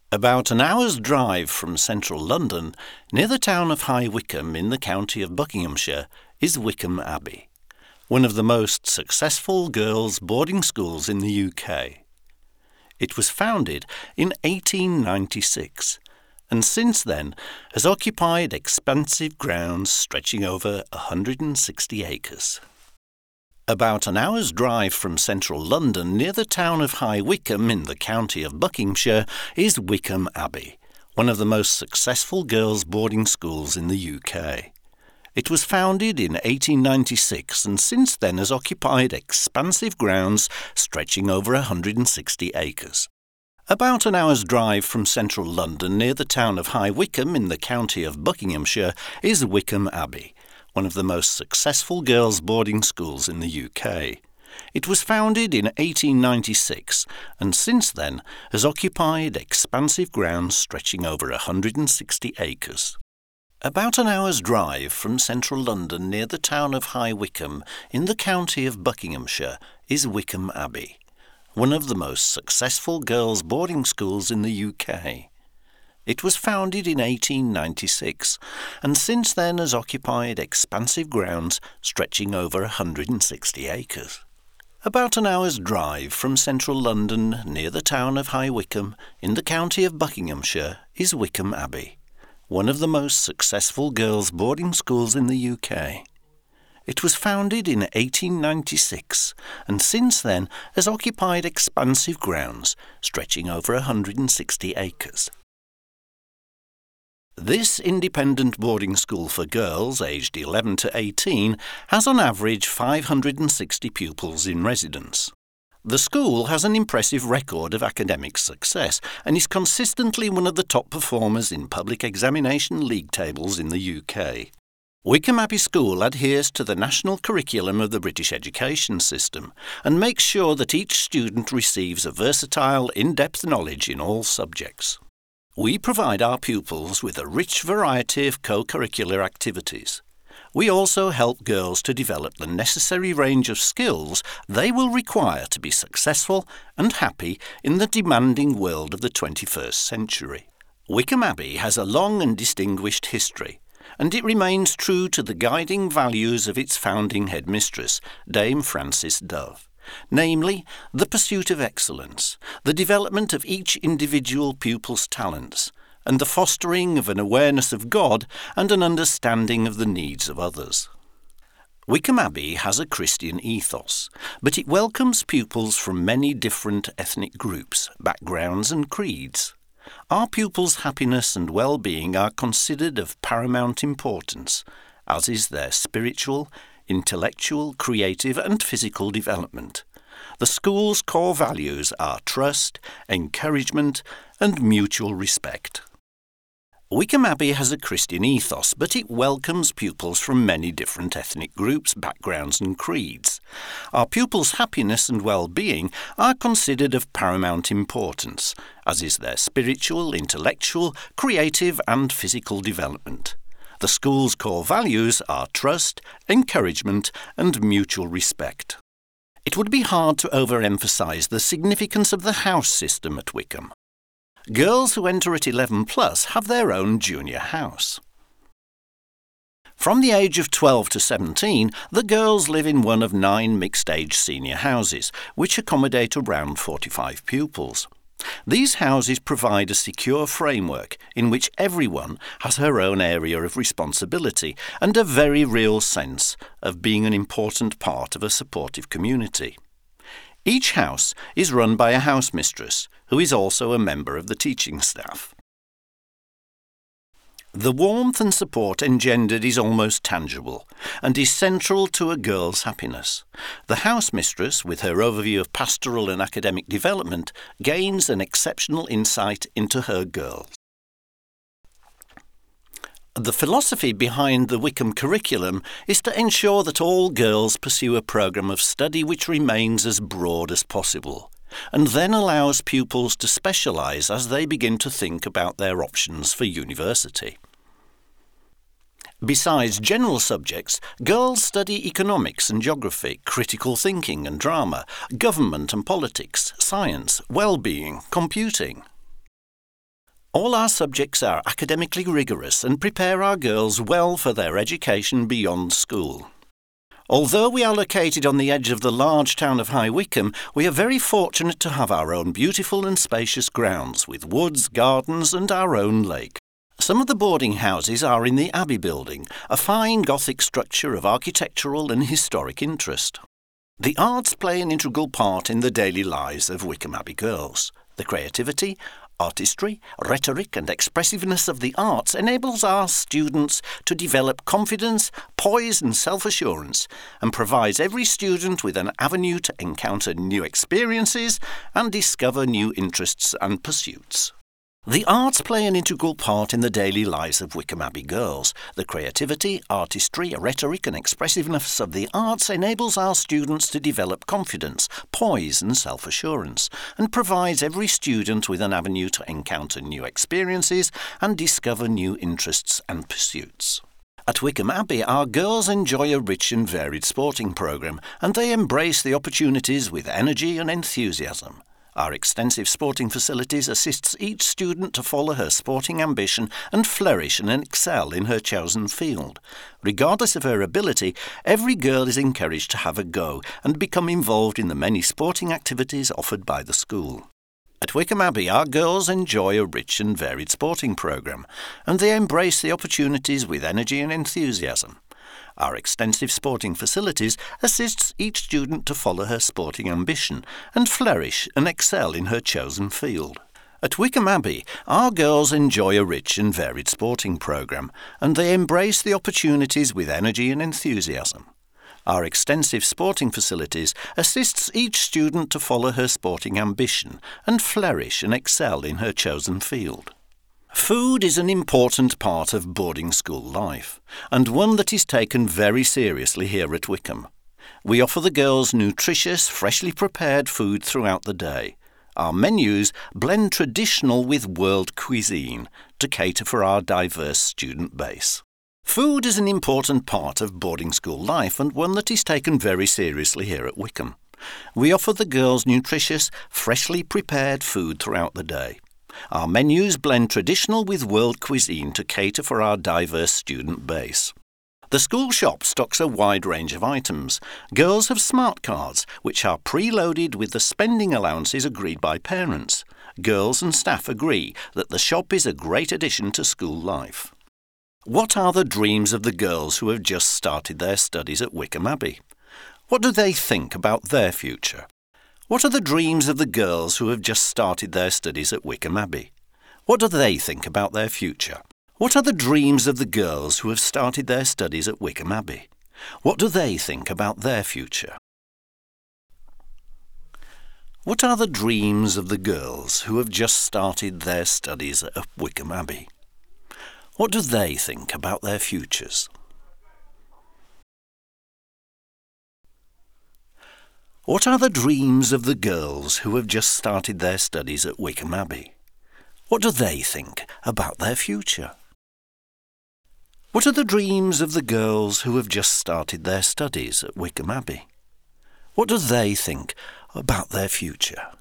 About an hour's drive from central London, near the town of High Wycombe in the county of Buckinghamshire, is Wycombe Abbey, one of the most successful girls' boarding schools in the UK. It was founded in 1896 and since then has occupied expansive grounds stretching over 160 acres. About an hour's drive from central London, near the town of High Wycombe in the county of Buckinghamshire, is Wycombe Abbey, one of the most successful girls' boarding schools in the UK. It was founded in 1896 and since then has occupied expansive grounds stretching over 160 acres. About an hour's drive from central London, near the town of High Wycombe in the county of Buckinghamshire, is Wycombe Abbey, one of the most successful girls' boarding schools in the UK. It was founded in 1896 and since then has occupied expansive grounds stretching over 160 acres. About an hour's drive from central London, near the town of High Wycombe in the county of Buckinghamshire, is Wycombe Abbey, one of the most successful girls' boarding schools in the UK. It was founded in 1896 and since then has occupied expansive grounds stretching over 160 acres. About an hour's drive from central London, near the town of High Wycombe in the county of Buckinghamshire, is Wycombe Abbey, one of the most successful girls' boarding schools in the UK. It was founded in 1896 and since then has occupied expansive grounds stretching over 160 acres. This independent boarding school for girls aged 11 to 18 has on average 560 pupils in residence. The school has an impressive record of academic success and is consistently one of the top performers in public examination league tables in the UK. Wycombe Abbey School adheres to the national curriculum of the British education system and makes sure that each student receives a versatile, in-depth knowledge in all subjects. We provide our pupils with a rich variety of co-curricular activities. We also help girls to develop the necessary range of skills they will require to be successful and happy in the demanding world of the 21st century. Wycombe Abbey has a long and distinguished history, and it remains true to the guiding values of its founding headmistress, Dame Frances Dove. Namely, the pursuit of excellence, the development of each individual pupil's talents, and the fostering of an awareness of God and an understanding of the needs of others. Wycombe Abbey has a Christian ethos, but it welcomes pupils from many different ethnic groups, backgrounds and creeds. Our pupils' happiness and well-being are considered of paramount importance, as is their spiritual, intellectual, creative and physical development. The school's core values are trust, encouragement and mutual respect. Wycombe Abbey has a Christian ethos, but it welcomes pupils from many different ethnic groups, backgrounds and creeds. Our pupils' happiness and well-being are considered of paramount importance, as is their spiritual, intellectual, creative and physical development. The school's core values are trust, encouragement and mutual respect. It would be hard to overemphasise the significance of the house system at Wycombe. Girls who enter at 11 plus have their own junior house. From the age of 12 to 17, the girls live in one of 9 mixed-age senior houses, which accommodate around 45 pupils. These houses provide a secure framework in which everyone has her own area of responsibility and a very real sense of being an important part of a supportive community. Each house is run by a house mistress, who is also a member of the teaching staff. The warmth and support engendered is almost tangible and is central to a girl's happiness. The house mistress, with her overview of pastoral and academic development, gains an exceptional insight into her girls. The philosophy behind the Wycombe curriculum is to ensure that all girls pursue a programme of study which remains as broad as possible, and then allows pupils to specialise as they begin to think about their options for university. Besides general subjects, girls study economics and geography, critical thinking and drama, government and politics, science, well-being, computing. All our subjects are academically rigorous and prepare our girls well for their education beyond school. Although we are located on the edge of the large town of High Wycombe, we are very fortunate to have our own beautiful and spacious grounds with woods, gardens and our own lake. Some of the boarding houses are in the Abbey Building, a fine Gothic structure of architectural and historic interest. The arts play an integral part in the daily lives of Wycombe Abbey girls. The creativity, artistry, rhetoric and expressiveness of the arts enables our students to develop confidence, poise and self-assurance and provides every student with an avenue to encounter new experiences and discover new interests and pursuits. The arts play an integral part in the daily lives of Wycombe Abbey girls. The creativity, artistry, rhetoric and expressiveness of the arts enables our students to develop confidence, poise and self-assurance, and provides every student with an avenue to encounter new experiences and discover new interests and pursuits. At Wycombe Abbey, our girls enjoy a rich and varied sporting programme, and they embrace the opportunities with energy and enthusiasm. Our extensive sporting facilities assists each student to follow her sporting ambition and flourish and excel in her chosen field. Regardless of her ability, every girl is encouraged to have a go and become involved in the many sporting activities offered by the school. At Wycombe Abbey, our girls enjoy a rich and varied sporting programme, and they embrace the opportunities with energy and enthusiasm. Our extensive sporting facilities assists each student to follow her sporting ambition and flourish and excel in her chosen field. At Wycombe Abbey, our girls enjoy a rich and varied sporting programme, and they embrace the opportunities with energy and enthusiasm. Our extensive sporting facilities assists each student to follow her sporting ambition and flourish and excel in her chosen field. Food is an important part of boarding school life, and one that is taken very seriously here at Wycombe. We offer the girls nutritious, freshly prepared food throughout the day. Our menus blend traditional with world cuisine to cater for our diverse student base. Food is an important part of boarding school life and one that is taken very seriously here at Wycombe. We offer the girls nutritious, freshly prepared food throughout the day. Our menus blend traditional with world cuisine to cater for our diverse student base. The school shop stocks a wide range of items. Girls have smart cards, which are pre-loaded with the spending allowances agreed by parents. Girls and staff agree that the shop is a great addition to school life. What are the dreams of the girls who have just started their studies at Wycombe Abbey? What do they think about their future? What are the dreams of the girls who have just started their studies at Wycombe Abbey? What do they think about their future? What are the dreams of the girls who have started their studies at Wycombe Abbey? What do they think about their future? What are the dreams of the girls who have just started their studies at Wycombe Abbey? What do they think about their futures? What are the dreams of the girls who have just started their studies at Wycombe Abbey? What do they think about their future? What are the dreams of the girls who have just started their studies at Wycombe Abbey? What do they think about their future?